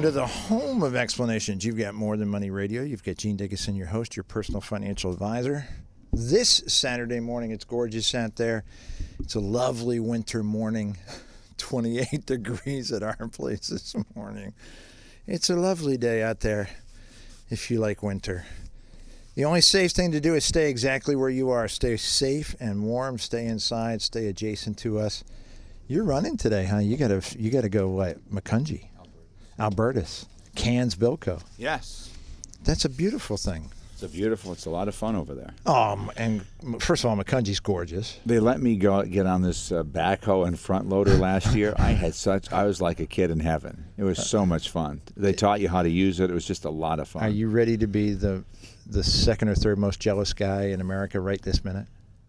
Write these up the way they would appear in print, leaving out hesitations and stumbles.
Welcome to the home of explanations. You've got More Than Money Radio. You've got Gene Dickinson, your host, your personal financial advisor. This Saturday morning, it's gorgeous out there. It's a lovely winter morning, 28 degrees at our place this morning. It's a lovely day out there if you like winter. The only safe thing to do is stay exactly where you are. Stay safe and warm. Stay inside. Stay adjacent to us. You're running today, huh? You gotta go what? Macungie, Albertus, Cairns, Bilko. Yes. That's a beautiful thing. It's a lot of fun over there. And first of all, Macungie's gorgeous. They let me go get on this backhoe and front loader last year. I was like a kid in heaven. It was so much fun. They taught you how to use it. It was just a lot of fun. Are you ready to be the second or third most jealous guy in America right this minute?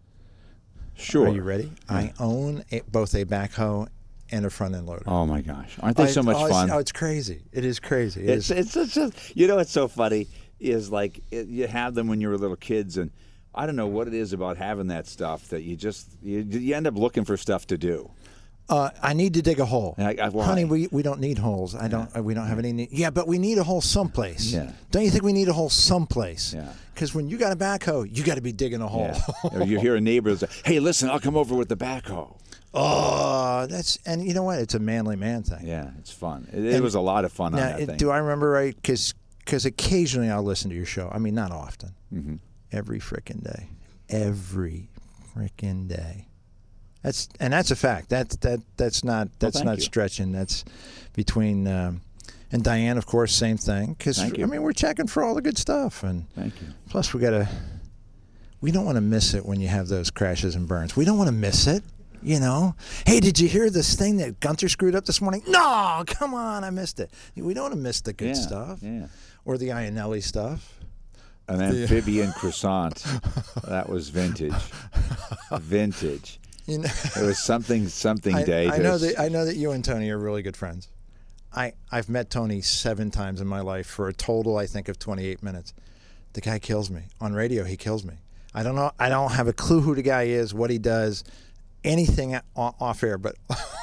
Sure. Are you ready? Yeah. I own both a backhoe and a front end loader. Oh my gosh, aren't they so much fun? It's crazy. It is crazy. It's you know what's so funny is like you have them when you were little kids, and I don't know what it is about having that stuff that you end up looking for stuff to do. I need to dig a hole. Why? Honey, we don't need holes. We don't have any need. Yeah, but we need a hole someplace. Yeah. Don't you think we need a hole someplace? Yeah. Because when you got a backhoe, you got to be digging a hole. Yeah. Or you hear a neighbor say, "Hey, listen, I'll come over with the backhoe." Oh, and you know what? It's a manly man thing. Yeah, it's fun. It was a lot of fun on that thing. Do I remember right? Because occasionally I'll listen to your show. I mean, not often. Mm-hmm. Every frickin' day. Every frickin' day. That's a fact. That's not stretching. That's between and Diane, of course, same thing. Because I mean, we're checking for all the good stuff, and thank you. Plus, we don't want to miss it when you have those crashes and burns. We don't want to miss it. You know, hey, did you hear this thing that Gunther screwed up this morning? No, come on, I missed it. We don't want to miss the good stuff, or the Ionelli stuff. An amphibian croissant, that was vintage. Vintage. You know, it was something day. I know that you and Tony are really good friends. I've met Tony 7 times in my life for a total, I think, of 28 minutes. The guy kills me on radio. He kills me. I don't know. I don't have a clue who the guy is, what he does, anything off air, but.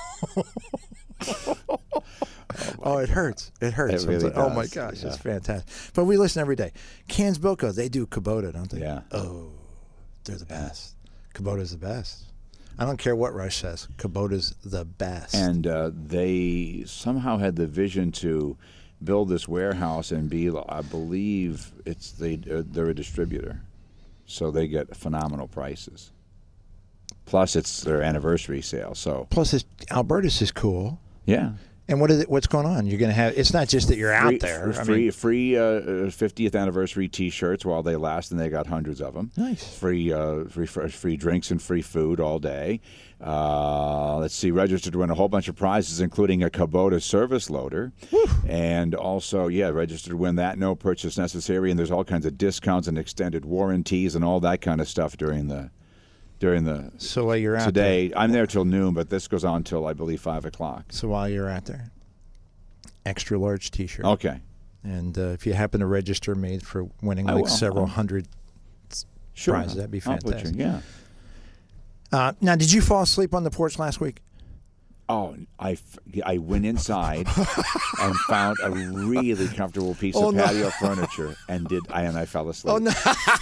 Oh, it hurts. It hurts. It really does. Oh, my does. gosh. Yeah. It's fantastic. But we listen every day. Cairns Bilko, they do Kubota, don't they? Yeah. Oh, they're the best. Kubota's the best. I don't care what Rush says. Kubota's the best. And they somehow had the vision to build this warehouse and be, I believe, they're a distributor. So they get phenomenal prices. Plus, it's their anniversary sale. So plus, Albertus is cool. Yeah. And what's going on? You're going to have. It's not just that you're out there. Free 50th anniversary T-shirts while they last, and they got hundreds of them. Nice. Free drinks and free food all day. Let's see, registered to win a whole bunch of prizes, including a Kubota service loader, and also registered to win that. No purchase necessary, and there's all kinds of discounts and extended warranties and all that kind of stuff during the. So while you're out today, there, I'm there till noon, but this goes on till I believe 5 o'clock. So while you're out there, extra large T-shirt. Okay. And if you happen to register, made for winning several hundred prizes, that'd be fantastic. Now, did you fall asleep on the porch last week? Oh, I went inside and found a really comfortable piece of patio furniture and I fell asleep. Oh no!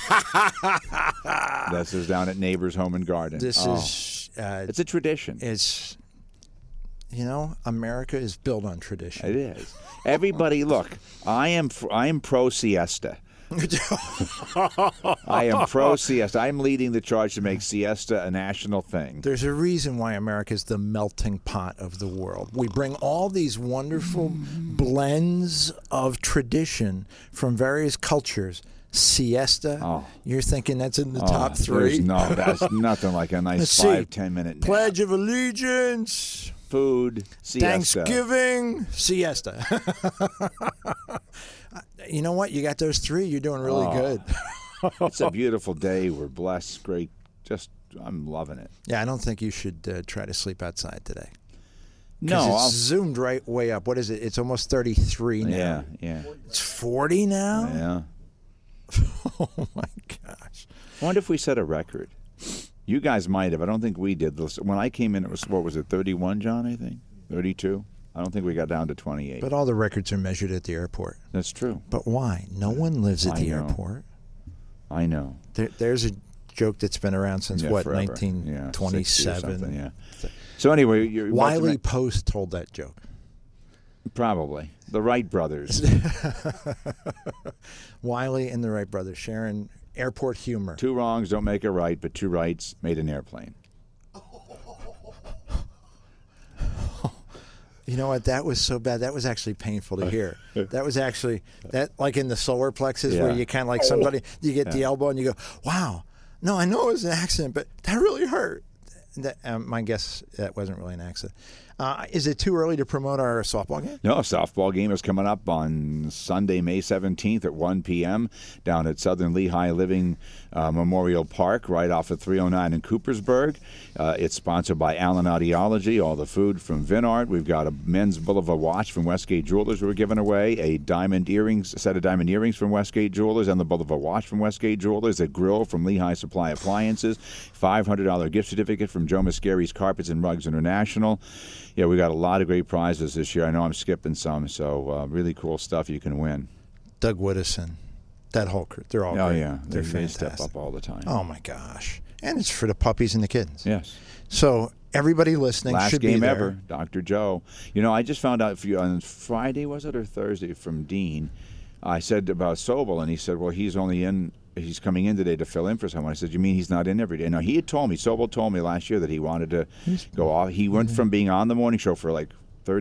This is down at Neighbor's Home and Garden. This is it's a tradition. It's America is built on tradition. It is. Everybody, look, I am pro siesta. I am pro siesta. I'm leading the charge to make siesta a national thing. There's a reason why America is the melting pot of the world. We bring all these wonderful blends of tradition from various cultures. Siesta. Oh. You're thinking that's in the top 3? No, that's nothing like a nice 5-10 minute nap. Pledge of Allegiance. Food. Siesta. Thanksgiving. Siesta. You know what? You got those 3. You're doing really good. It's a beautiful day. We're blessed. Great. I'm loving it. Yeah, I don't think you should try to sleep outside today. No, it's zoomed right way up. What is it? It's almost 33 now. Yeah. It's 40 now? Yeah. Oh, my gosh. I wonder if we set a record. You guys might have. I don't think we did. When I came in, it was, 31, John, I think? 32? I don't think we got down to 28. But all the records are measured at the airport. That's true. But why? No one lives at I the know. airport. I know. There's a joke that's been around since, what, forever. 1927? Yeah. So anyway, Wiley Post told that joke. Probably. The Wright brothers. Wiley and the Wright brothers sharing airport humor. 2 wrongs don't make a right, but 2 rights made an airplane. You know what? That was so bad. That was actually painful to hear. That was actually, like in the solar plexus where you kind of like somebody, you get the elbow and you go, wow. No, I know it was an accident, but that really hurt. My guess, that wasn't really an accident. Is it too early to promote our softball game? No, softball game is coming up on Sunday, May 17th at 1 p.m. down at Southern Lehigh Living Memorial Park, right off of 309 in Coopersburg. It's sponsored by Allen Audiology, all the food from Vinart. We've got a men's Boulevard watch from Westgate Jewelers we're giving away, a set of diamond earrings from Westgate Jewelers, and the Boulevard watch from Westgate Jewelers, a grill from Lehigh Supply Appliances, $500 gift certificate from Joe Mascari's Carpets and Rugs International. Yeah, we got a lot of great prizes this year. I know I'm skipping some, so really cool stuff you can win. Doug Woodison, that whole crew, they're all great. Oh, yeah. They're They fantastic. step up all the time. Oh, my gosh. And it's for the puppies and the kittens. Yes. So everybody listening Last should game be there. ever, Dr. Joe. You know, I just found out on Friday, was it, or Thursday, from Dean. I said about Sobel, and he said, well, he's coming in today to fill in for someone. I said, you mean he's not in every day? No, he had told me, Sobel told me last year that he wanted to go off. He went from being on the morning show for like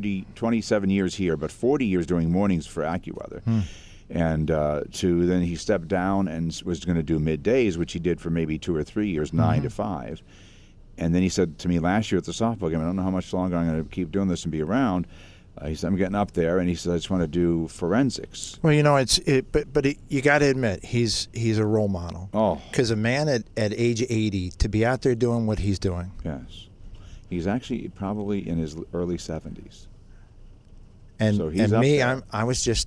27 years here, but 40 years doing mornings for AccuWeather. And to then he stepped down and was going to do middays, which he did for maybe 2 or 3 years, 9 to 5. And then he said to me last year at the softball game, I don't know how much longer I'm going to keep doing this and be around. He said, I'm getting up there, and he said, I just want to do forensics. Well, you know, you got to admit, he's a role model. Oh. Because a man at age 80, to be out there doing what he's doing. Yes. He's actually probably in his early 70s. And, So he's and up me, there. I was just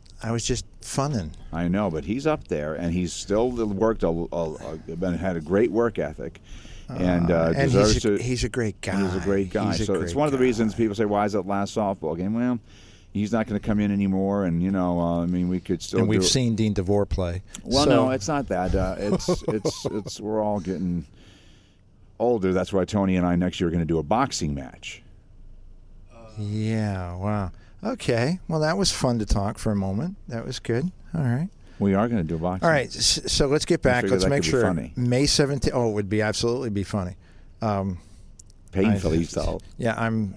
funning. I know, but he's up there, and he's still worked, had a great work ethic. And deserves to. He's a great guy. He's a great guy. So it's one of the reasons people say, "Why is that last softball game?" Well, he's not going to come in anymore, and I mean, we could still. And we've seen Dean DeVore play. Well, So- no, it's not that. It's we're all getting older. That's why Tony and I next year are going to do a boxing match. Yeah. Wow. Okay. Well, that was fun to talk for a moment. That was good. All right. We are going to do a boxing. All right. So let's get back. figured Let's that make could be sure. funny. May 17th. Oh, it would be absolutely be funny. Painfully so. Yeah, I'm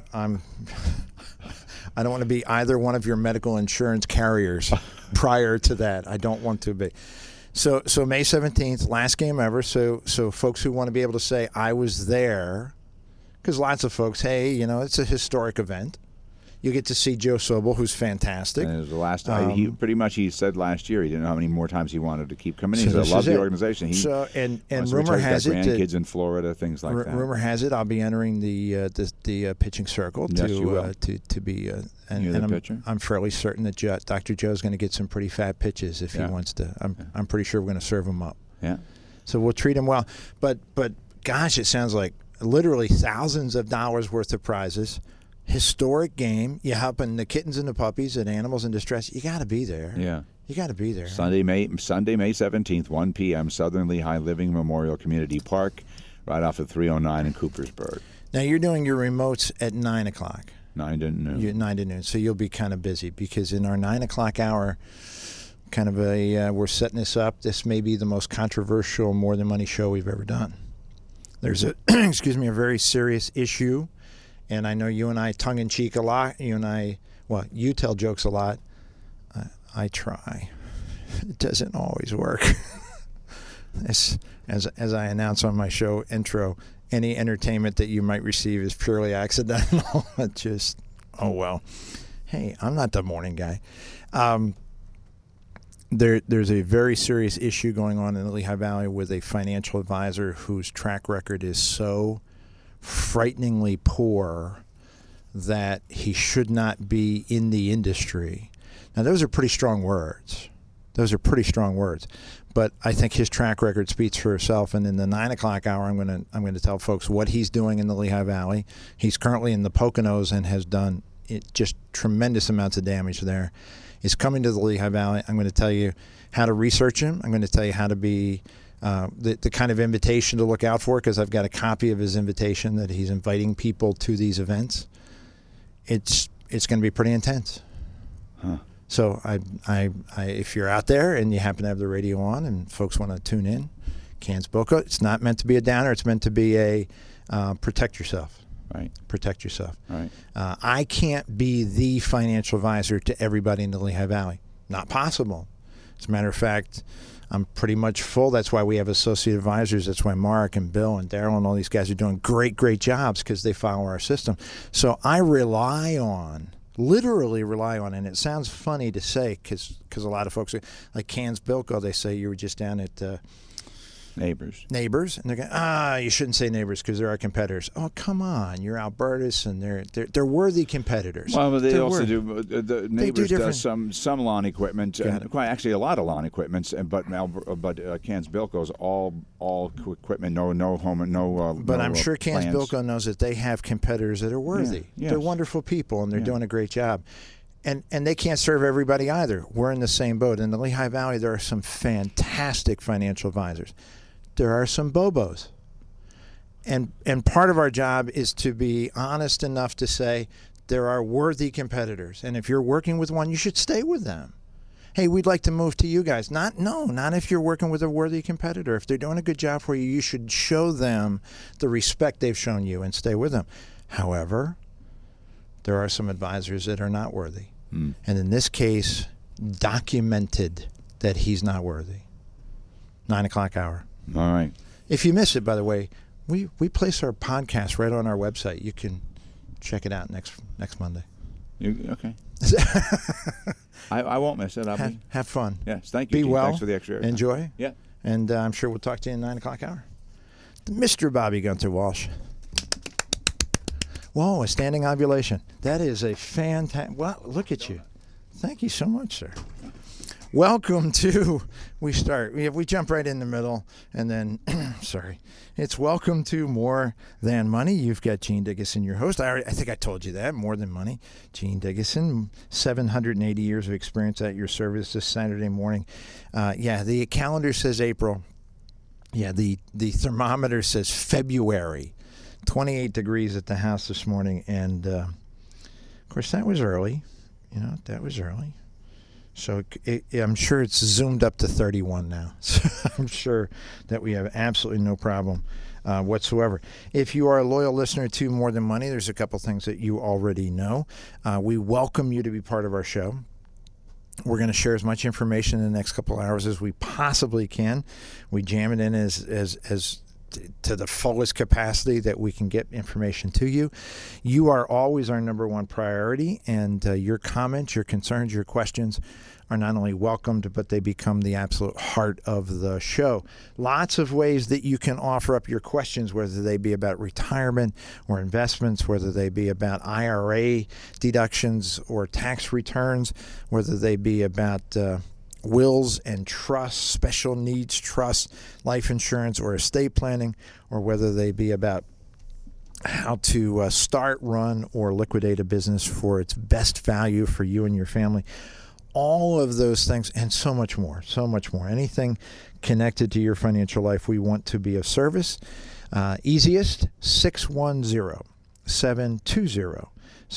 I don't want to be either one of your medical insurance carriers prior to that. I don't want to be. So May 17th, last game ever. So folks who want to be able to say I was there, because lots of folks, hey, it's a historic event. You get to see Joe Sobel, who's fantastic. And it was the last time he said last year he didn't know how many more times he wanted to keep coming in. So He said, I love this is the it. organization. He So and wants to rumor return. has He's it got that grandkids in Florida, things like that. rumor has it I'll be entering the pitching circle Yes, you will. to be You're and the I'm, pitcher? I'm fairly certain that Dr. Joe's going to get some pretty fat pitches if he Yeah. wants to. I'm pretty sure we're going to serve him up. Yeah. So we'll treat him well. But gosh, it sounds like literally thousands of dollars worth of prizes. Historic game. You're helping the kittens and the puppies and animals in distress. You got to be there. Yeah. You got to be there. Sunday, May 17th, 1 p.m., Southern Lehigh Living Memorial Community Park, right off of 309 in Coopersburg. Now you're doing your remotes at 9 o'clock. 9 to noon. 9 to noon. So you'll be kind of busy because in our 9 o'clock hour, kind of we're setting this up. This may be the most controversial More Than Money show we've ever done. There's a a very serious issue, and I know you and I tongue in cheek a lot. You tell jokes a lot. I try. It doesn't always work. As I announce on my show intro, any entertainment that you might receive is purely accidental. It just, oh well. Hey, I'm not the morning guy. There's a very serious issue going on in the Lehigh Valley with a financial advisor whose track record is so frighteningly poor that he should not be in the industry. Now, those are pretty strong words. But I think his track record speaks for itself. And in the 9 o'clock hour, I'm going to tell folks what he's doing in the Lehigh Valley. He's currently in the Poconos and has done just tremendous amounts of damage there, is coming to the Lehigh Valley. I'm going to tell you how to research him. I'm going to tell you how to be the kind of invitation to look out for, because I've got a copy of his invitation that he's inviting people to these events. It's going to be pretty intense. Huh. So if you're out there and you happen to have the radio on and folks want to tune in, Cans Bilko, it's not meant to be a downer. It's meant to be a protect yourself. Right. Protect yourself. Right. I can't be the financial advisor to everybody in the Lehigh Valley. Not possible. As a matter of fact, I'm pretty much full. That's why we have associate advisors. That's why Mark and Bill and Daryl and all these guys are doing great jobs, because they follow our system. So I literally rely on, and it sounds funny to say because a lot of folks, like Cans Bilko, they say you were just down at Neighbors, and they're going, you shouldn't say Neighbors because they're our competitors. Oh, come on, you're Albertus, and they're worthy competitors. Well, but they They're also worthy. the Neighbors does some lawn equipment, and quite actually a lot of lawn equipment. But Cans Bilko's all equipment, no home, no. But no, I'm sure Cans plans. Bilko knows that they have competitors that are worthy. Yeah, yes. They're wonderful people, and they're doing a great job. And they can't serve everybody either. We're in the same boat. In the Lehigh Valley, there are some fantastic financial advisors. There are some bobos. And part of our job is to be honest enough to say there are worthy competitors. And if you're working with one, you should stay with them. Hey, we'd like to move to you guys. Not if you're working with a worthy competitor. If they're doing a good job for you, you should show them the respect they've shown you and stay with them. However, there are some advisors that are not worthy. And in this case, documented that he's not worthy. 9 o'clock hour. All right. If you miss it, by the way, we place our podcast right on our website. You can check it out next Monday. Okay. I won't miss it. Have fun. Yes, thank you. Be Gene. well. Thanks for the extra. Enjoy. Yeah. And I'm sure we'll talk to you in 9 o'clock hour. Mr. Bobby Gunther Walsh. Whoa, a standing ovulation. That is a fantastic. Well, look at you. Thank you so much, sir. Welcome to, we jump right in the middle, and then, sorry, it's welcome to More Than Money. You've got Gene Diggison, your host. I think I told you that, More Than Money. Gene Diggison, 780 years of experience at your service this Saturday morning. The calendar says April. Yeah, the thermometer says February. 28 degrees at the house this morning, and of course that was early. That was early. So I'm sure it's zoomed up to 31 now. So I'm sure that we have absolutely no problem whatsoever. If you are a loyal listener to More Than Money, there's a couple things that you already know. We welcome you to be part of our show. We're going to share as much information in the next couple hours as we possibly can. We jam it in as to the fullest capacity that we can get information to you. You are always our number one priority, and your comments, your concerns, your questions are not only welcomed, but they become the absolute heart of the show. Lots of ways that you can offer up your questions, whether they be about retirement or investments, whether they be about IRA deductions or tax returns, whether they be about wills and trusts, special needs trusts, life insurance, or estate planning, or whether they be about how to start, run, or liquidate a business for its best value for you and your family. All of those things and so much more. Anything connected to your financial life, we want to be of service. Easiest, 610-720-7900,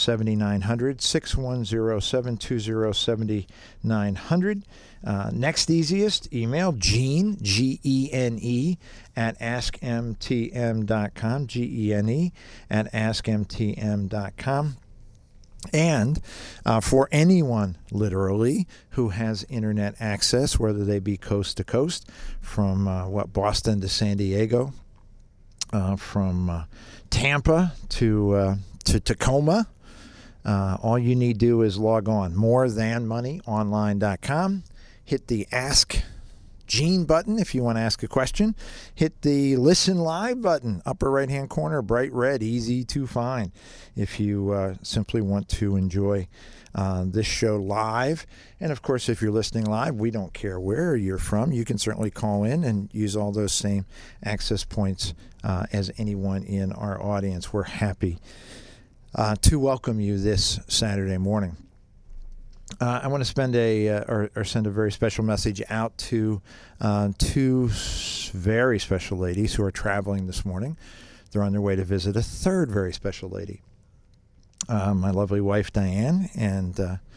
610-720-7900. Next easiest, email Gene, Gene, at askmtm.com, Gene at askmtm.com. And for anyone, literally, who has internet access, whether they be coast to coast, from Boston to San Diego, from Tampa to Tacoma, all you need to do is log on, morethanmoneyonline.com. Hit the Ask Gene button if you want to ask a question. Hit the Listen Live button, upper right-hand corner, bright red, easy to find, if you simply want to enjoy this show live. And, of course, if you're listening live, we don't care where you're from. You can certainly call in and use all those same access points as anyone in our audience. We're happy to welcome you this Saturday morning. I want to spend or send a very special message out to two very special ladies who are traveling this morning. They're on their way to visit a third very special lady, my lovely wife Diane, and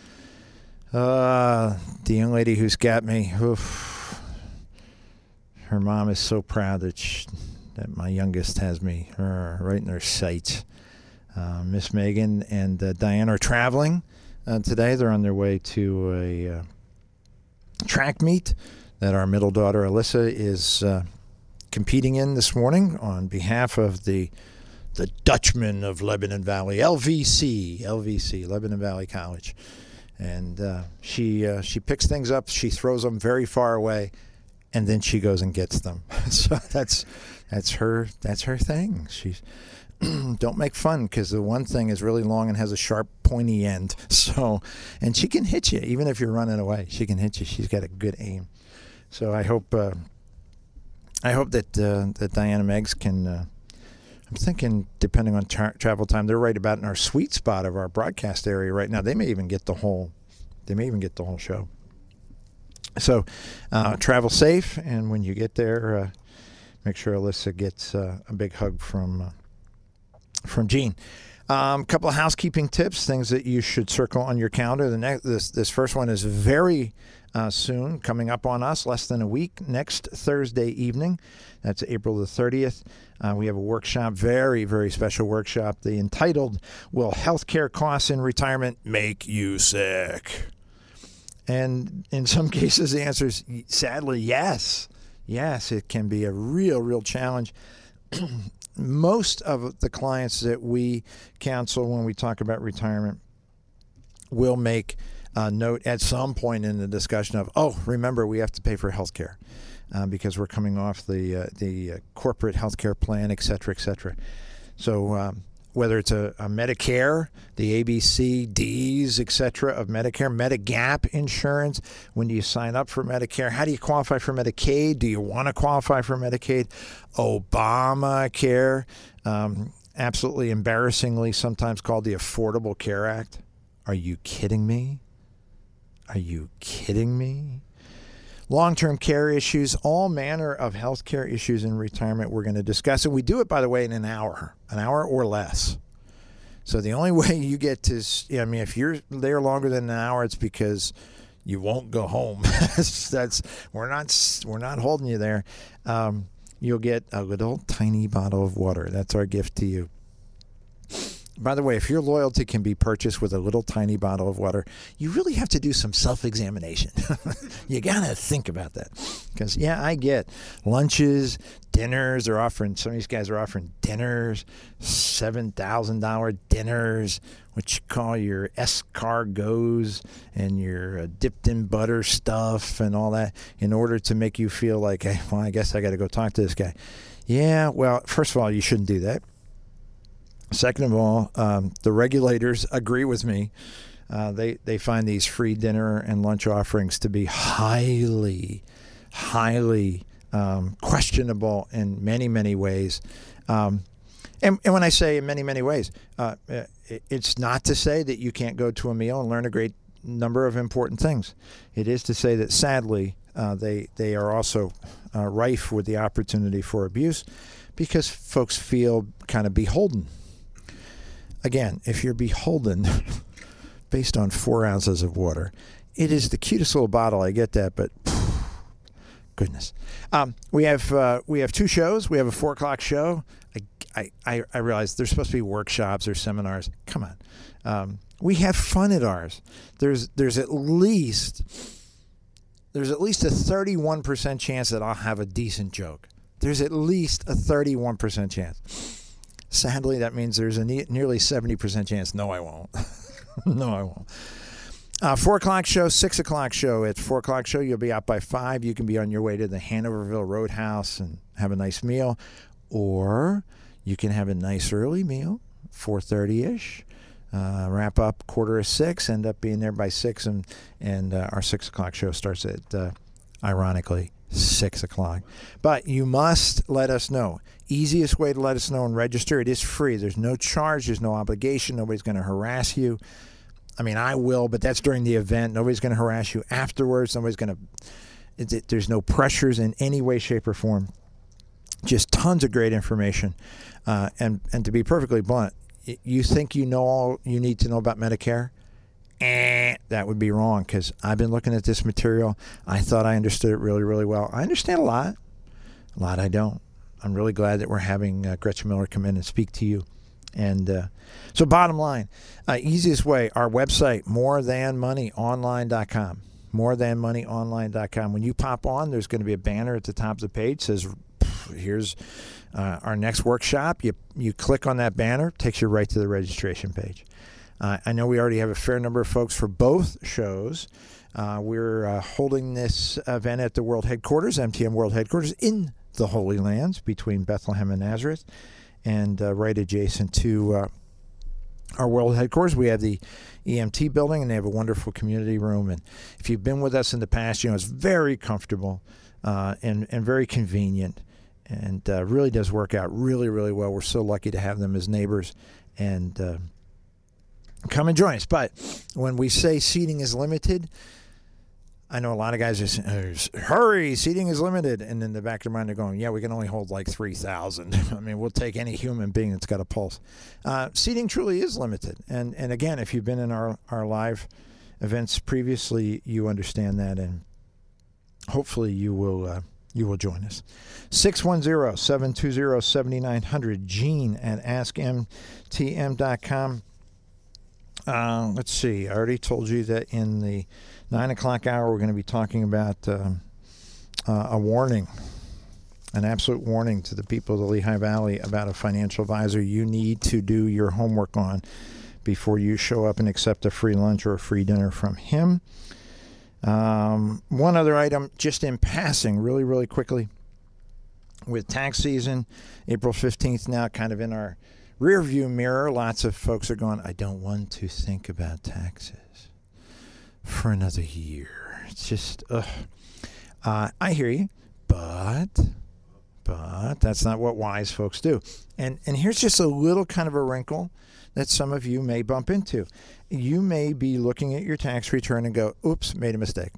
the young lady who's got me. Oof, her mom is so proud that my youngest has me right in her sights. Miss Megan and Diane are traveling today. They're on their way to a track meet that our middle daughter Alyssa is competing in this morning on behalf of the Dutchmen of Lebanon Valley, LVC, Lebanon Valley College. And she picks things up, she throws them very far away, and then she goes and gets them. So that's her thing. She's don't make fun, because the one thing is really long and has a sharp, pointy end. So, and she can hit you even if you're running away. She can hit you. She's got a good aim. So I hope that Diana Meggs can. I'm thinking, depending on travel time, they're right about in our sweet spot of our broadcast area right now. They may even get the whole show. So travel safe, and when you get there, make sure Alyssa gets a big hug from Gene. A couple of housekeeping tips, things that you should circle on your calendar. This first one is very soon, coming up on us, less than a week, next Thursday evening. That's April the 30th. We have a workshop, very, very special workshop, entitled, Will Healthcare Costs in Retirement Make You Sick? And in some cases, the answer is sadly yes. Yes, it can be a real challenge. Most of the clients that we counsel when we talk about retirement will make a note at some point in the discussion of, remember, we have to pay for health care because we're coming off the corporate health care plan, et cetera, et cetera. So whether it's a Medicare, the ABCDs, et cetera, of Medicare, Medigap insurance, when do you sign up for Medicare? How do you qualify for Medicaid? Do you want to qualify for Medicaid? Obamacare, absolutely embarrassingly sometimes called the Affordable Care Act. Are you kidding me? Are you kidding me? Long-term care issues, all manner of health care issues in retirement we're going to discuss. And we do it, by the way, in an hour or less. So the only way you get to, if you're there longer than an hour, it's because you won't go home. We're not holding you there. You'll get a little tiny bottle of water. That's our gift to you. By the way, if your loyalty can be purchased with a little tiny bottle of water, you really have to do some self-examination. You got to think about that. Because, I get lunches, dinners. Some of these guys are offering dinners, $7,000 dinners, what you call your escargots and your dipped in butter stuff and all that, in order to make you feel like, hey, well, I guess I got to go talk to this guy. Yeah, well, first of all, you shouldn't do that. Second of all, the regulators agree with me. They find these free dinner and lunch offerings to be highly questionable in many ways. And when I say in many ways, it's not to say that you can't go to a meal and learn a great number of important things. It is to say that sadly, they are also rife with the opportunity for abuse, because folks feel kind of beholden. Again, if you're beholden based on 4 ounces of water, it is the cutest little bottle. I get that, but goodness. We have 2 shows. We have a 4 o'clock show. I realize there's supposed to be workshops or seminars. Come on. We have fun at ours. There's at least a 31% chance that I'll have a decent joke. There's at least a 31% chance. Sadly, that means there's a nearly 70% chance. No, I won't. No, I won't. 4 o'clock show, 6 o'clock show. At 4 o'clock show, you'll be out by 5. You can be on your way to the Hanoverville Roadhouse and have a nice meal. Or you can have a nice early meal, 4:30-ish. Wrap up 5:45, end up being there by 6, and our 6 o'clock show starts at, ironically, 6 o'clock. But you must let us know. Easiest way to let us know and register, it is free. There's no charge. There's no obligation. Nobody's going to harass you. I mean, I will, but that's during the event. Nobody's going to harass you afterwards. Nobody's going to... There's no pressures in any way, shape, or form. Just tons of great information. And to be perfectly blunt, you think you know all you need to know about Medicare? That would be wrong, because I've been looking at this material. I thought I understood it really, really well. I understand a lot. A lot I don't. I'm really glad that we're having Gretchen Miller come in and speak to you. And so bottom line, easiest way, our website, morethanmoneyonline.com. Morethanmoneyonline.com. When you pop on, there's going to be a banner at the top of the page that says, here's our next workshop. You click on that banner, takes you right to the registration page. I know we already have a fair number of folks for both shows. We're holding this event at the World Headquarters, MTM World Headquarters, in the Holy Lands between Bethlehem and Nazareth, and right adjacent to our World Headquarters. We have the EMT building, and they have a wonderful community room. And if you've been with us in the past, you know it's very comfortable and very convenient, and really does work out really, really well. We're so lucky to have them as neighbors, and come and join us. But when we say seating is limited, I know a lot of guys are saying, hurry, seating is limited. And in the back of their mind, they're going, yeah, we can only hold like 3,000. I mean, we'll take any human being that's got a pulse. Seating truly is limited. And again, if you've been in our live events previously, you understand that. And hopefully you will join us. 610-720-7900, Gene at AskMTM.com. Let's see. I already told you that in the 9 o'clock hour, we're going to be talking about a warning, an absolute warning to the people of the Lehigh Valley about a financial advisor you need to do your homework on before you show up and accept a free lunch or a free dinner from him. One other item, just in passing, really, really quickly. With tax season, April 15th now kind of in our rearview mirror, lots of folks are going, I don't want to think about taxes for another year. It's just, I hear you, but that's not what wise folks do. And here's just a little kind of a wrinkle that some of you may bump into. You may be looking at your tax return and go, oops, made a mistake.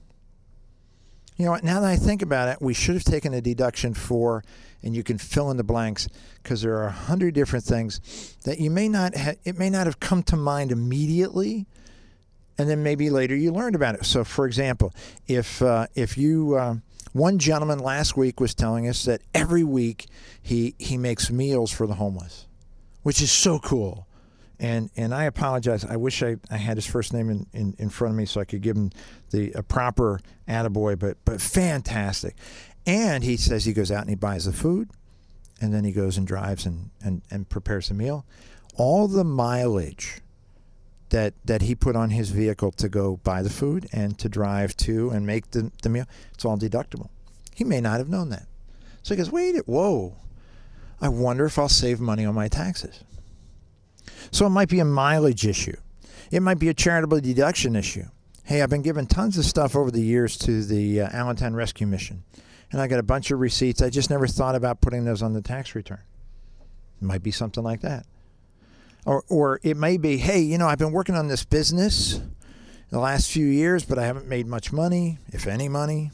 You know what, now that I think about it, we should have taken a deduction for, and you can fill in the blanks, because there are 100 different things that you may not it may not have come to mind immediately, and then maybe later you learned about it. So, for example, if you one gentleman last week was telling us that every week he makes meals for the homeless, which is so cool. And I apologize. I wish I had his first name in front of me so I could give him a proper attaboy, but fantastic. And he says he goes out and he buys the food, and then he goes and drives and prepares the meal. All the mileage that he put on his vehicle to go buy the food and to drive to and make the meal, it's all deductible. He may not have known that. So he goes, whoa, I wonder if I'll save money on my taxes. So it might be a mileage issue. It might be a charitable deduction issue. Hey, I've been given tons of stuff over the years to the Allentown Rescue Mission, and I got a bunch of receipts. I just never thought about putting those on the tax return. It might be something like that. Or it may be, hey, I've been working on this business in the last few years, but I haven't made much money, if any money.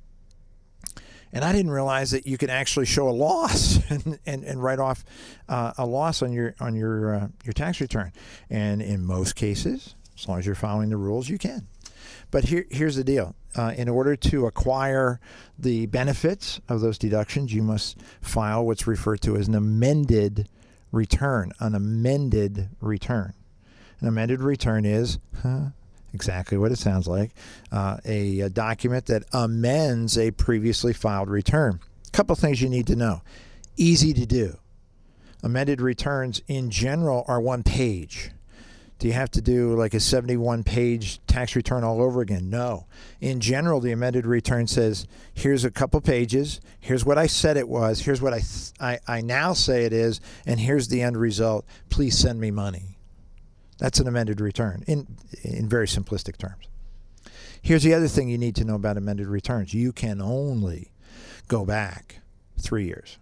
And I didn't realize that you could actually show a loss and write off a loss on your tax return. And in most cases, as long as you're following the rules, you can. But here's the deal. In order to acquire the benefits of those deductions, you must file what's referred to as an amended return. An amended return. An amended return is exactly what it sounds like, a document that amends a previously filed return. A couple things you need to know. Easy to do. Amended returns in general are one page. Do you have to do like a 71-page tax return all over again? No. In general, the amended return says, here's a couple pages, here's what I said it was, here's what I now say it is, and here's the end result. Please send me money. That's an amended return in very simplistic terms. Here's the other thing you need to know about amended returns. You can only go back 3 years.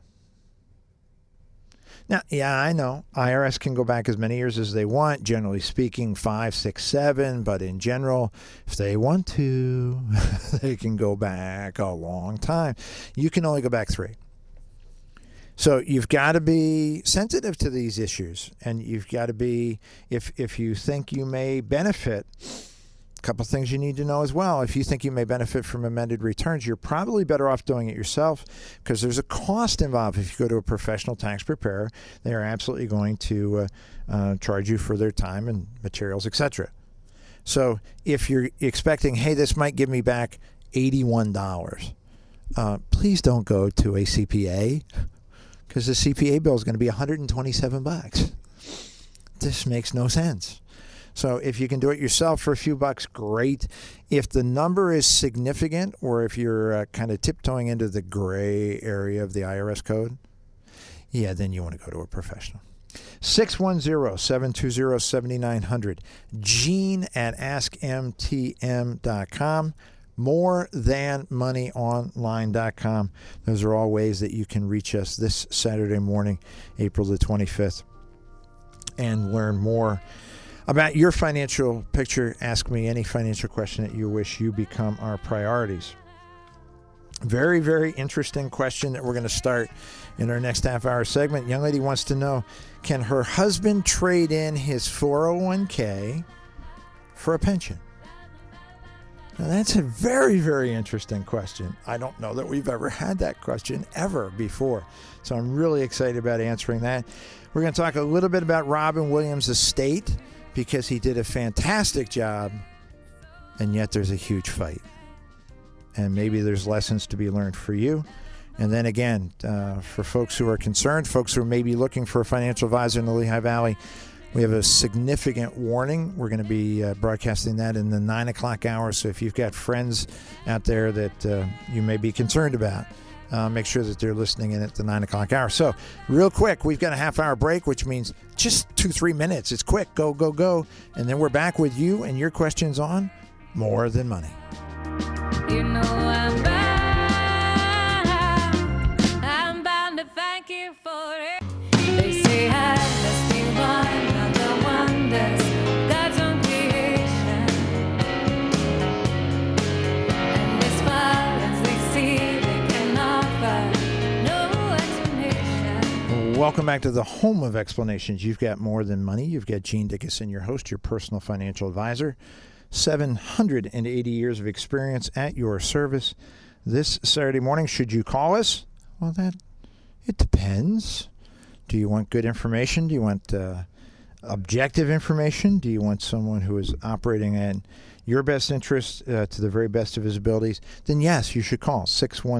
Now, yeah, I know IRS can go back as many years as they want, generally speaking, 5, 6, 7. But in general, if they want to, they can go back a long time. You can only go back 3. So you've got to be sensitive to these issues, and you've got to be, if you think you may benefit, a couple of things you need to know as well. If you think you may benefit from amended returns, you're probably better off doing it yourself, because there's a cost involved. If you go to a professional tax preparer, they are absolutely going to charge you for their time and materials, etc. So if you're expecting, hey, this might give me back $81, please don't go to a CPA, because the CPA bill is going to be $127. This makes no sense. So if you can do it yourself for a few bucks, great. If the number is significant, or if you're kind of tiptoeing into the gray area of the IRS code, yeah, then you want to go to a professional. 610-720-7900. Gene at AskMTM.com. MoreThanMoneyOnline.com. Those are all ways that you can reach us this Saturday morning, April the 25th, and learn more about your financial picture. Ask me any financial question that you wish. You become our priorities. Very, very interesting question that we're going to start in our next half-hour segment. Young lady wants to know, can her husband trade in his 401k for a pension? Now, that's a very, very interesting question. I don't know that we've ever had that question ever before. So I'm really excited about answering that. We're going to talk a little bit about Robin Williams' estate, because he did a fantastic job, and yet there's a huge fight. And maybe there's lessons to be learned for you. And then again, for folks who are concerned, folks who are maybe looking for a financial advisor in the Lehigh Valley, we have a significant warning. We're going to be broadcasting that in the 9 o'clock hour. So if you've got friends out there that you may be concerned about, make sure that they're listening in at the 9 o'clock hour. So real quick, we've got a half-hour break, which means just 2-3 minutes. It's quick. Go, go, go. And then we're back with you and your questions on More Than Money. You know I'm bound to thank you for it. They say I must be one of the wonders God's own creation. And as far as they see, they can offer no explanation. Welcome back to the home of explanations. You've got More Than Money. You've got Gene Dickinson, your host, your personal financial advisor. 780 years of experience at your service. This Saturday morning, should you call us? Well, it depends. Do you want good information? Do you want objective information? Do you want someone who is operating in your best interest to the very best of his abilities? Then yes, you should call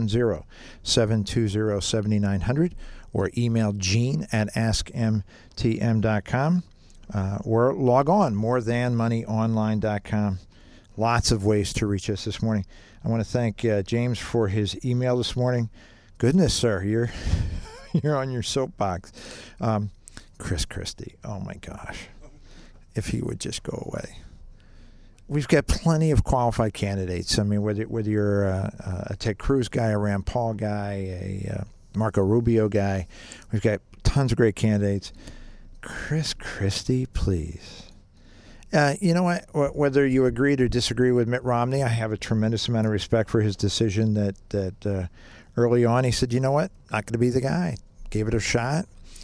610-720-7900 or email Gene at AskMTM.com. Or log on, morethanmoneyonline.com. Lots of ways to reach us this morning. I want to thank James for his email this morning. Goodness, sir, you're on your soapbox. Chris Christie, oh my gosh, if he would just go away. We've got plenty of qualified candidates. I mean, whether you're a Ted Cruz guy, a Rand Paul guy, a Marco Rubio guy, we've got tons of great candidates. Chris Christie, please. You know what? Whether you agreed or disagreed with Mitt Romney, I have a tremendous amount of respect for his decision that early on he said, you know what? Not going to be the guy. Gave it a shot.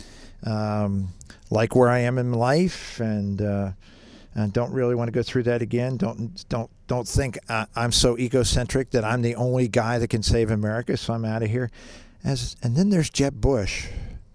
Like where I am in life, and don't really want to go through that again. Don't think I'm so egocentric that I'm the only guy that can save America, so I'm out of here. And then there's Jeb Bush.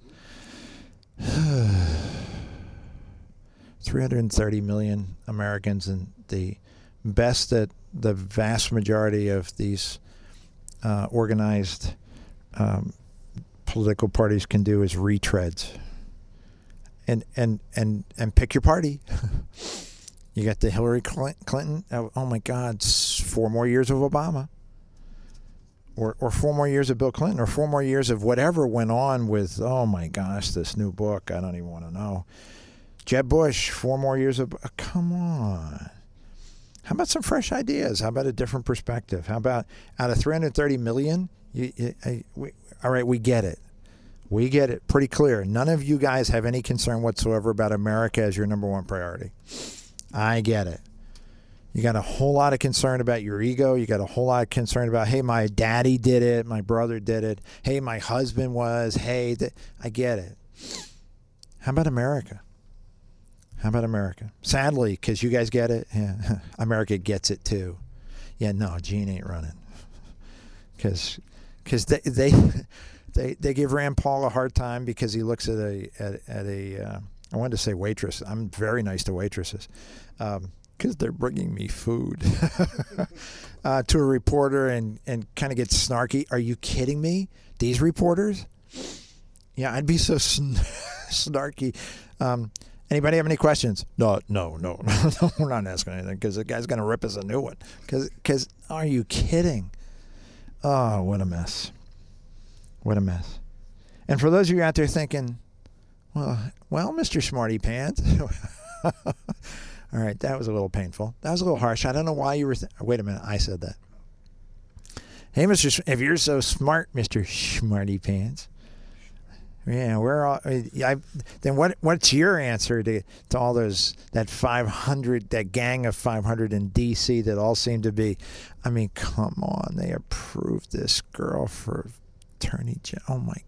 330 million Americans, and the best that the vast majority of these organized political parties can do is retreads. And pick your party. You got the Hillary Clinton. Oh my God, 4 more years of Obama. Or 4 more years of Bill Clinton, or 4 more years of whatever went on with, oh my gosh, this new book. I don't even want to know. Jeb Bush, 4 more years of, come on. How about some fresh ideas? How about a different perspective? How about out of 330 million? All right, we get it. We get it pretty clear. None of you guys have any concern whatsoever about America as your number one priority. I get it. You got a whole lot of concern about your ego. You got a whole lot of concern about, hey, my daddy did it. My brother did it. Hey, my husband was. Hey, I get it. How about America? How about America? Sadly, because you guys get it, yeah, America gets it too. Yeah, no, Gene ain't running. Because they give Rand Paul a hard time because he looks at a I wanted to say waitress. I'm very nice to waitresses. Because they're bringing me food. To a reporter and kind of gets snarky. Are you kidding me? These reporters? Yeah, I'd be so snarky. Anybody have any questions? No, we're not asking anything because the guy's going to rip us a new one. Because are you kidding? Oh, what a mess. What a mess. And for those of you out there thinking, well, Mr. Smarty Pants. All right, that was a little painful. That was a little harsh. I don't know why you were... Wait a minute, I said that. Hey, if you're so smart, Mr. Smarty Pants. Yeah, we're all. Then what's your answer to all those, that 500, that gang of 500 in D.C. that all seem to be, I mean, come on, they approved this girl for attorney general. Oh my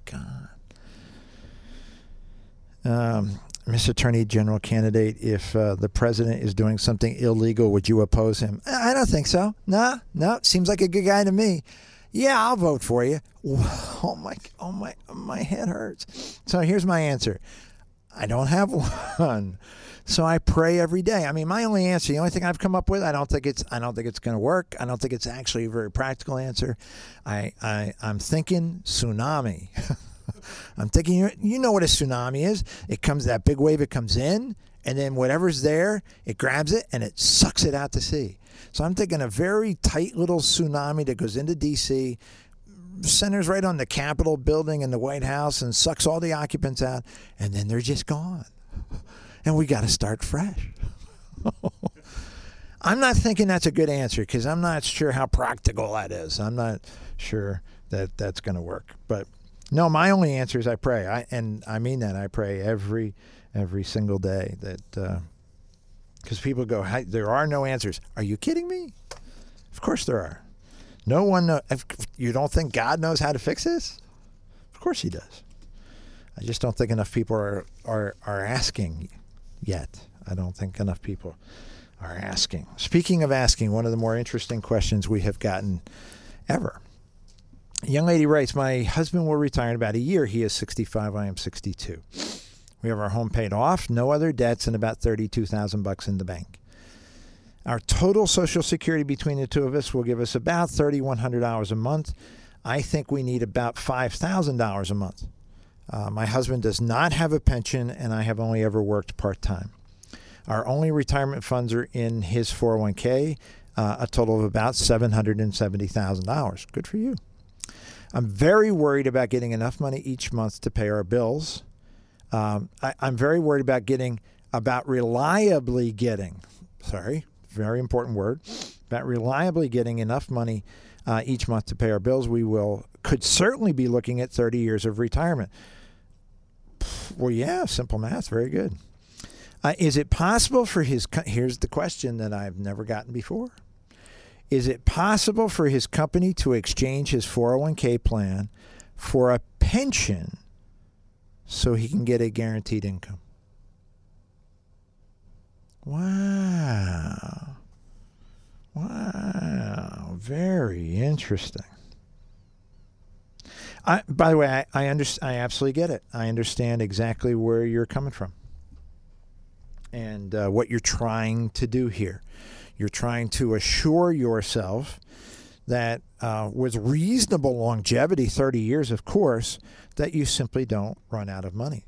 God. Mr. Attorney General candidate, if the president is doing something illegal, would you oppose him? I don't think so. No, seems like a good guy to me. Yeah, I'll vote for you. Oh my head hurts. So here's my answer. I don't have one. So I pray every day. I mean, my only answer, the only thing I've come up with, I don't think it's going to work. I don't think it's actually a very practical answer. I'm thinking tsunami. I'm thinking, you know what a tsunami is. It comes, that big wave, it comes in, and then whatever's there, it grabs it and it sucks it out to sea. So I'm thinking a very tight little tsunami that goes into D.C., centers right on the Capitol building and the White House and sucks all the occupants out, and then they're just gone. And we got to start fresh. I'm not thinking that's a good answer because I'm not sure how practical that is. I'm not sure that that's going to work. But no, my only answer is I pray. And I mean that. I pray every single day that... Because people go, there are no answers. Are you kidding me? Of course there are. No one knows. You don't think God knows how to fix this? Of course he does. I just don't think enough people are asking yet. I don't think enough people are asking. Speaking of asking, one of the more interesting questions we have gotten ever. A young lady writes, my husband will retire in about a year. He is 65. I am 62. We have our home paid off, no other debts, and about $32,000 in the bank. Our total Social Security between the two of us will give us about $3,100 a month. I think we need about $5,000 a month. My husband does not have a pension, and I have only ever worked part-time. Our only retirement funds are in his 401k, a total of about $770,000. Good for you. I'm very worried about getting enough money each month to pay our bills. I'm very worried about reliably getting, very important word, about reliably getting enough money each month to pay our bills. We could certainly be looking at 30 years of retirement. Well, yeah, simple math, very good. Is it possible for here's the question that I've never gotten before. Is it possible for his company to exchange his 401k plan for a pension so he can get a guaranteed income? Wow. Very interesting. By the way, I absolutely get it. I understand exactly where you're coming from and what you're trying to do here. You're trying to assure yourself that with reasonable longevity, 30 years, of course, that you simply don't run out of money.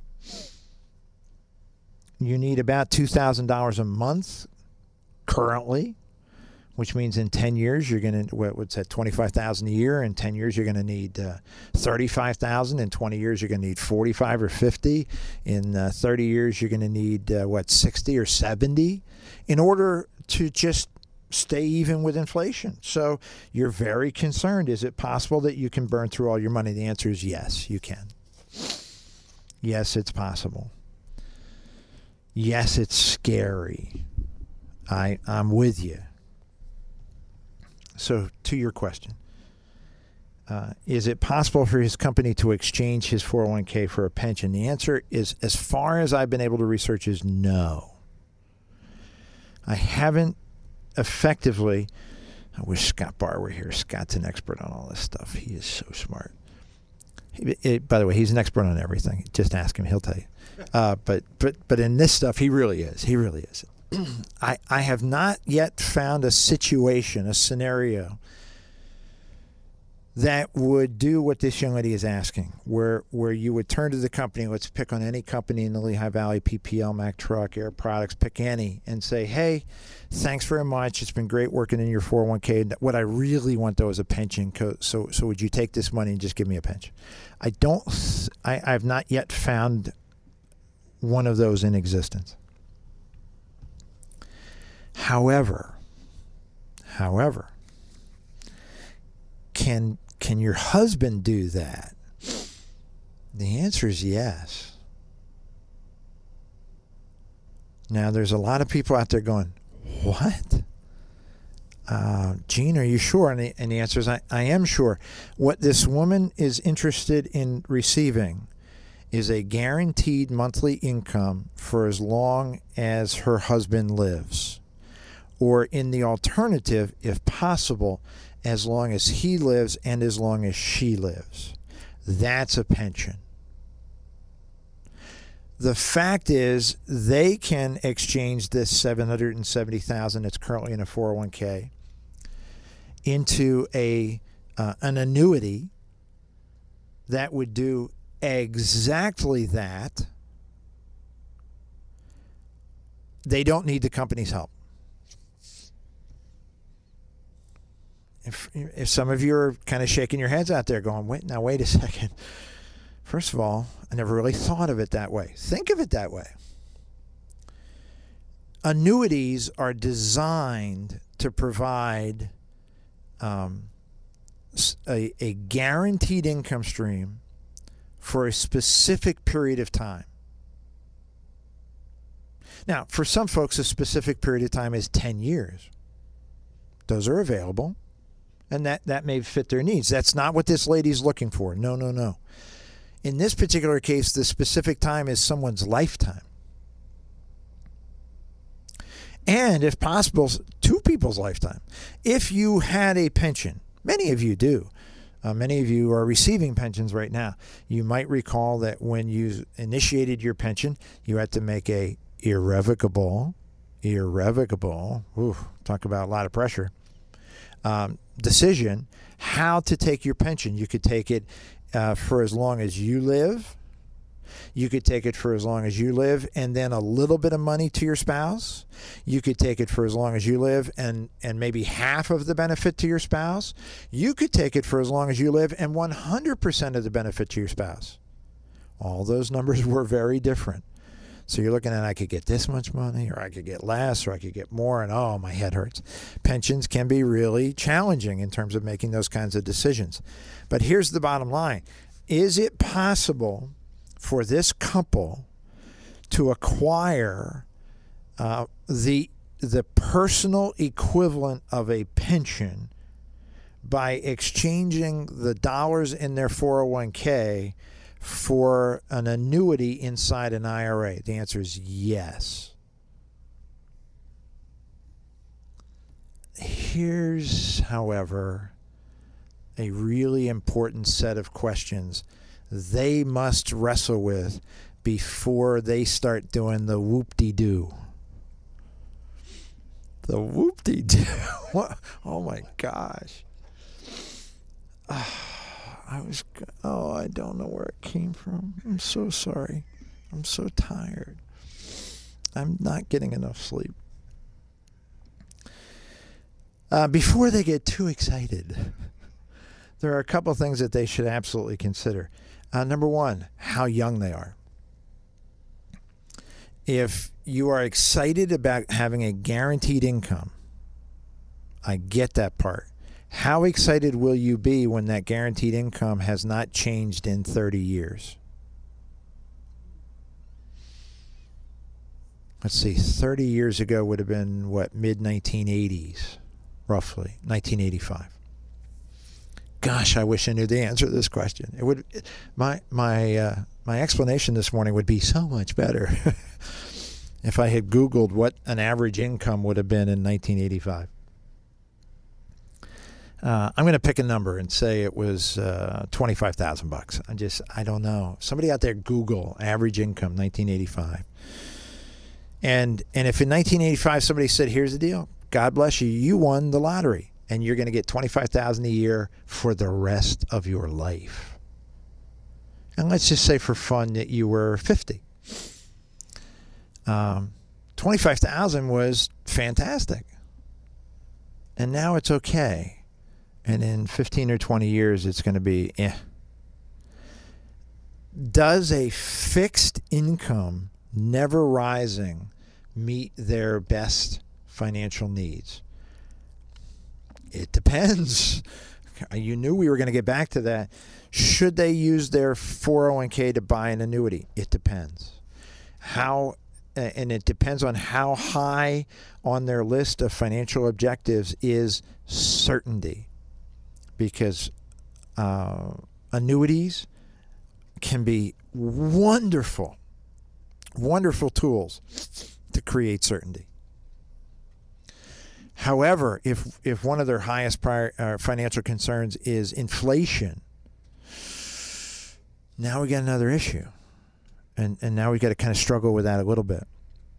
You need about $2,000 a month currently, which means in 10 years you're going to, what's that, $25,000 a year. In 10 years you're going to need $35,000. In 20 years you're going to need 45 or 50. In 30 years you're going to need 60 or 70 in order to just stay even with inflation. So you're very concerned. Is it possible that you can burn through all your money? The answer is yes, you can. Yes, it's possible. Yes, it's scary. I'm with you. So to your question, is it possible for his company to exchange his 401k for a pension? The answer is, as far as I've been able to research, is no. I haven't effectively. I wish Scott Barr were here. Scott's an expert on all this stuff. He is so smart. By the way, he's an expert on everything. Just ask him; he'll tell you. But in this stuff, he really is. He really is. I have not yet found a situation, a scenario that would do what this young lady is asking, where you would turn to the company, let's pick on any company in the Lehigh Valley, PPL, Mack Truck, Air Products, pick any, and say, hey, thanks very much. It's been great working in your 401k. What I really want, though, is a pension. So would you take this money and just give me a pension? I've not yet found one of those in existence. However, can your husband do that? The answer is yes. Now, there's a lot of people out there going, what? Gene, are you sure? And the answer is I am sure. What this woman is interested in receiving is a guaranteed monthly income for as long as her husband lives. Or in the alternative, if possible, as long as he lives and as long as she lives. That's a pension. The fact is, they can exchange this $770,000 that's currently in a 401k into an annuity that would do exactly that. They don't need the company's help. If some of you are kind of shaking your heads out there going, wait a second. First of all, I never really thought of it that way. Think of it that way. Annuities are designed to provide a guaranteed income stream for a specific period of time. Now, for some folks, a specific period of time is 10 years. Those are available. And that may fit their needs. That's not what this lady's looking for. No. In this particular case, the specific time is someone's lifetime. And if possible, two people's lifetime. If you had a pension, many of you do. Many of you are receiving pensions right now. You might recall that when you initiated your pension, you had to make a irrevocable, talk about a lot of pressure, decision how to take your pension. You could take it for as long as you live. You could take it for as long as you live and then a little bit of money to your spouse. You could take it for as long as you live and maybe half of the benefit to your spouse. You could take it for as long as you live and 100% of the benefit to your spouse. All those numbers were very different. So you're looking at, I could get this much money, or I could get less, or I could get more, and oh, my head hurts. Pensions can be really challenging in terms of making those kinds of decisions. But here's the bottom line. Is it possible for this couple to acquire the personal equivalent of a pension by exchanging the dollars in their 401k for an annuity inside an IRA? The answer is yes. Here's, however, a really important set of questions they must wrestle with before they start doing the whoop-de-doo. The whoop-de-doo. What? Oh, my gosh. I don't know where it came from. I'm so sorry. I'm so tired. I'm not getting enough sleep. Before they get too excited, there are a couple things that they should absolutely consider. Number one, how young they are. If you are excited about having a guaranteed income I get that part. How excited will you be when that guaranteed income has not changed in 30 years? Let's see, 30 years ago would have been, what, mid-1980s, roughly, 1985. Gosh, I wish I knew the answer to this question. It would, my explanation this morning would be so much better if I had Googled what an average income would have been in 1985. I'm going to pick a number and say it was $25,000. I don't know. Somebody out there Google average income 1985. And if in 1985 somebody said, here's the deal, God bless you, you won the lottery and you're going to get $25,000 a year for the rest of your life. And let's just say for fun that you were 50. $25,000 was fantastic. And now it's okay. And in 15 or 20 years, it's going to be, Does a fixed income, never rising, meet their best financial needs? It depends. You knew we were going to get back to that. Should they use their 401k to buy an annuity? It depends. And it depends on how high on their list of financial objectives is certainty. Because annuities can be wonderful tools to create certainty. However, if one of their highest financial concerns is inflation, now we got another issue. And now we got to kind of struggle with that a little bit.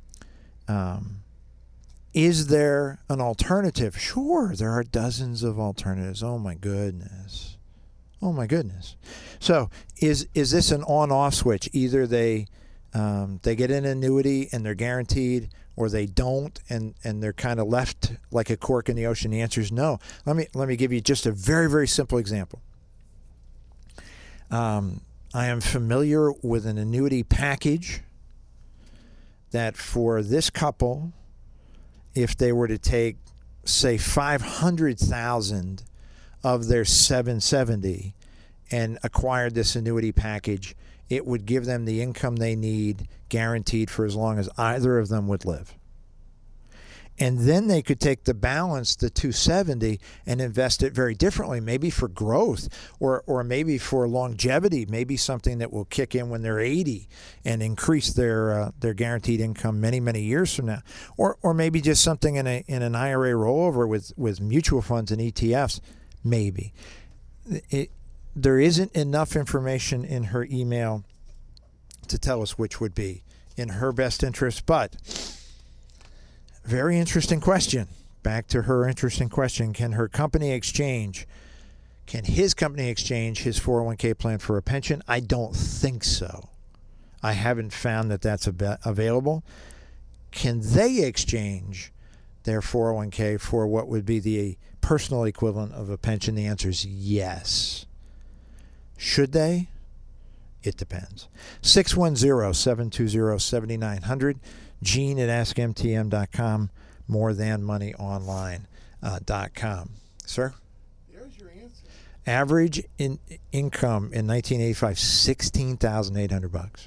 Is there an alternative? Sure, there are dozens of alternatives. Oh my goodness. So is this an on-off switch? Either they get an annuity and they're guaranteed, or they don't and they're kind of left like a cork in the ocean? The answer is no. Let me give you just a very, very simple example. I am familiar with an annuity package that for this couple, if they were to take, say, $500,000 of their $770 and acquired this annuity package, it would give them the income they need guaranteed for as long as either of them would live. And then they could take the balance, the $270, and invest it very differently, maybe for growth or maybe for longevity, maybe something that will kick in when they're 80 and increase their guaranteed income many, many years from now. Or maybe just something in an IRA rollover with mutual funds and ETFs, maybe. There isn't enough information in her email to tell us which would be in her best interest, but very interesting question. Back to her interesting question. Can his company exchange his 401k plan for a pension? I don't think so. I haven't found that that's available. Can they exchange their 401k for what would be the personal equivalent of a pension? The answer is yes. Should they? It depends. 610-720-7900. Gene at AskMTM.com. MoreThanMoneyOnline.com. Sir? There's your answer. Average income in 1985, $16,800.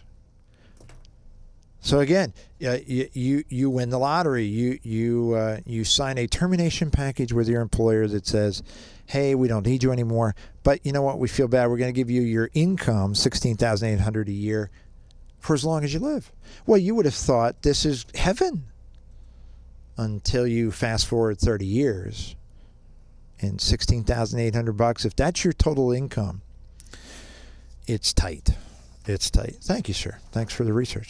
So again, you win the lottery. You sign a termination package with your employer that says, hey, we don't need you anymore, but you know what? We feel bad. We're going to give you your income, $16,800 a year, for as long as you live. Well, you would have thought this is heaven until you fast forward 30 years and $16,800. If that's your total income, it's tight. It's tight. Thank you, sir. Thanks for the research.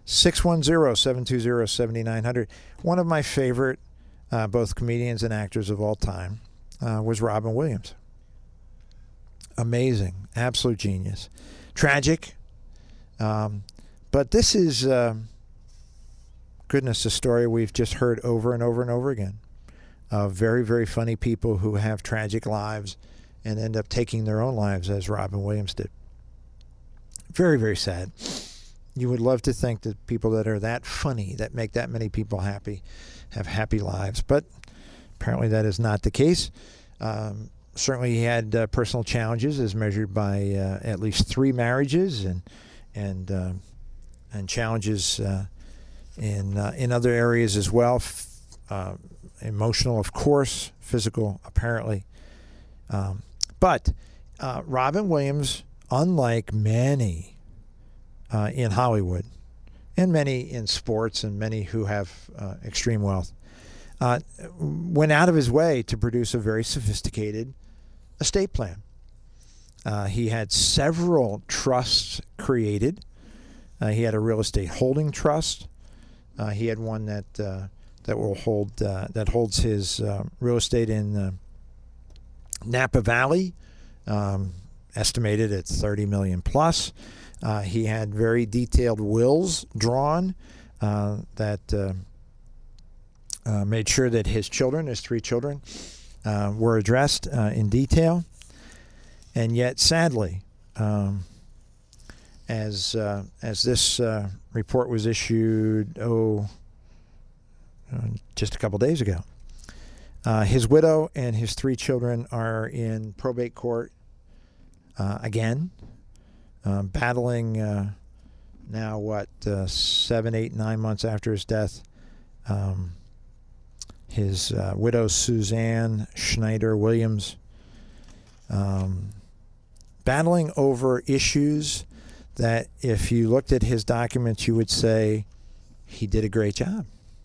610-720-7900. One of my favorite both comedians and actors of all time was Robin Williams. Amazing. Absolute genius. Tragic. But this is, goodness, a story we've just heard over and over and over again. Very, very funny people who have tragic lives and end up taking their own lives, as Robin Williams did. Very, very sad. You would love to think that people that are that funny, that make that many people happy, have happy lives. But Apparently, that is not the case. Certainly, he had personal challenges as measured by at least 3 marriages and challenges in other areas as well. Emotional, of course, physical, apparently. But Robin Williams, unlike many in Hollywood and many in sports and many who have extreme wealth, went out of his way to produce a very sophisticated estate plan. He had several trusts created. He had a real estate holding trust. He had one that holds his real estate in Napa Valley, estimated at $30 million plus. He had very detailed wills drawn that made sure that his 3 children, were addressed in detail. And yet, sadly, as this report was issued, just a couple days ago, his widow and his 3 children are in probate court again, battling now 7, 8, 9 months after his death. His widow, Suzanne Schneider Williams, battling over issues that if you looked at his documents, you would say he did a great job.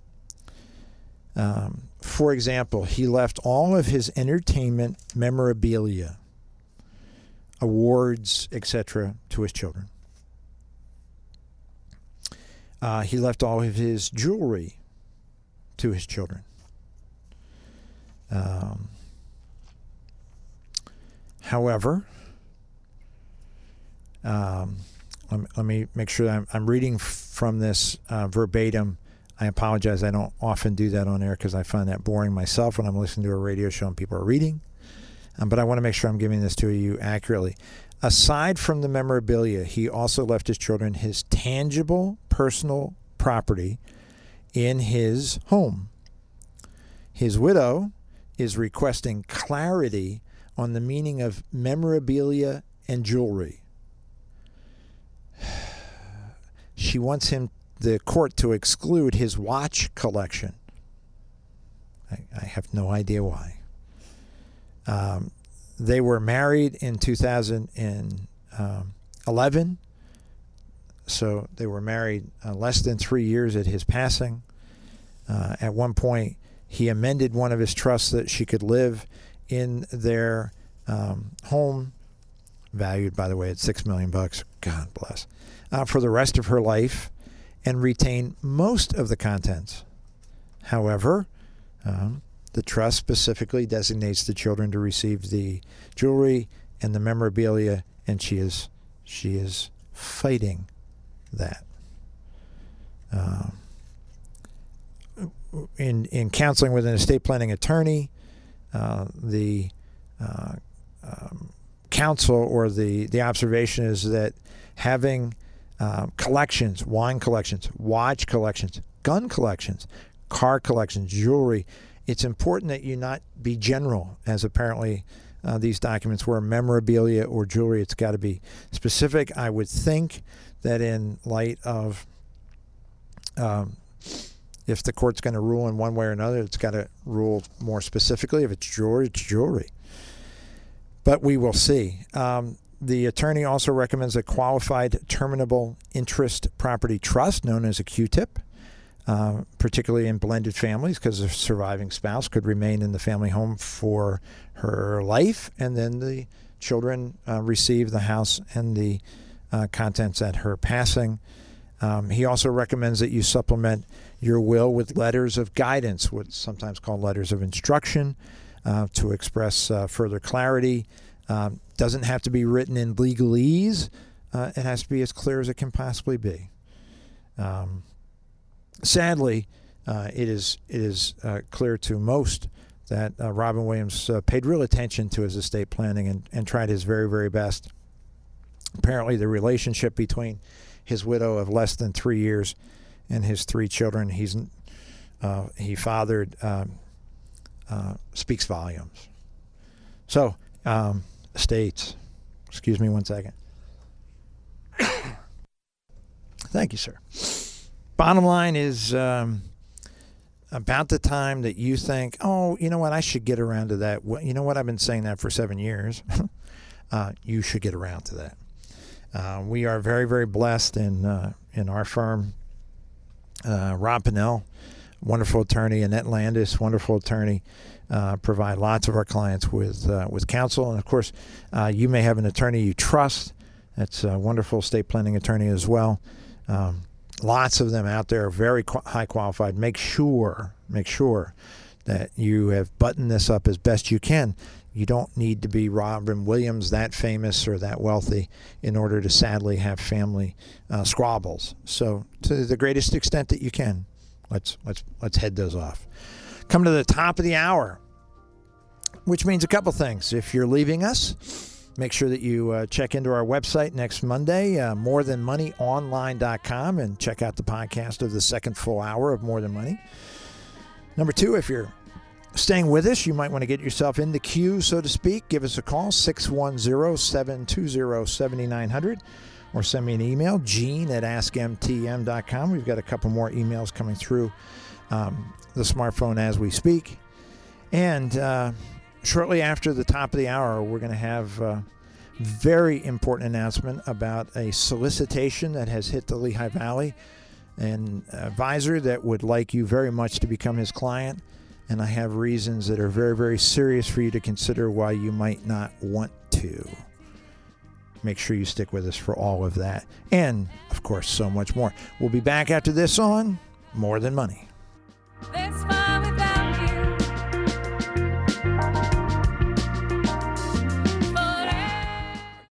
For example, he left all of his entertainment memorabilia, awards, etc., to his children. He left all of his jewelry to his children. However, let me make sure I'm reading from this verbatim. I apologize. I don't often do that on air because I find that boring myself when I'm listening to a radio show and people are reading. But I want to make sure I'm giving this to you accurately. Aside from the memorabilia, he also left his children his tangible personal property in his home. His widow is requesting clarity on the meaning of memorabilia and jewelry. She wants the court to exclude his watch collection. I have no idea why. They were married in 2011, so they were married less than 3 years at his passing. At one point, he amended one of his trusts that she could live in their home, valued, by the way, at $6 million. God bless. For the rest of her life, and retain most of the contents. However, the trust specifically designates the children to receive the jewelry and the memorabilia, and she is fighting that. In counseling with an estate planning attorney, the counsel or the observation is that having collections, wine collections, watch collections, gun collections, car collections, jewelry, it's important that you not be general, as apparently these documents were. Memorabilia or jewelry, it's got to be specific. I would think that in light of if the court's going to rule in one way or another, it's got to rule more specifically. If it's jewelry, it's jewelry. But we will see. The attorney also recommends a qualified terminable interest property trust, known as a QTIP, particularly in blended families, because the surviving spouse could remain in the family home for her life, and then the children receive the house and the contents at her passing. He also recommends that you supplement your will with letters of guidance, what's sometimes called letters of instruction, to express further clarity. Doesn't have to be written in legalese. It has to be as clear as it can possibly be. Sadly, it is clear to most that Robin Williams paid real attention to his estate planning and tried his very, very best. Apparently, the relationship between his widow of less than 3 years and his 3 children, he fathered speaks volumes. So, estates. Excuse me 1 second. Thank you, sir. Bottom line is about the time that you think, oh, you know what, I should get around to that. Well, you know what, I've been saying that for 7 years. You should get around to that. We are very, very blessed in our firm. Rob Pinnell, wonderful attorney, Annette Landis, wonderful attorney, provide lots of our clients with counsel. And, of course, you may have an attorney you trust. That's a wonderful estate planning attorney as well. Lots of them out there are very high qualified. Make sure that you have buttoned this up as best you can. You don't need to be Robin Williams, that famous or that wealthy, in order to sadly have family squabbles. So to the greatest extent that you can, let's head those off. Come to the top of the hour, which means a couple things. If you're leaving us, make sure that you check into our website next Monday, morethanmoneyonline.com, and check out the podcast of the second full hour of More Than Money. Number two, if you're staying with us, you might want to get yourself in the queue, so to speak. Give us a call, 610-720-7900, or send me an email, gene@askmtm.com. We've got a couple more emails coming through the smartphone as we speak. And shortly after the top of the hour, we're going to have a very important announcement about a solicitation that has hit the Lehigh Valley, an advisor that would like you very much to become his client. And I have reasons that are very, very serious for you to consider why you might not want to. Make sure you stick with us for all of that. And, of course, so much more. We'll be back after this on More Than Money.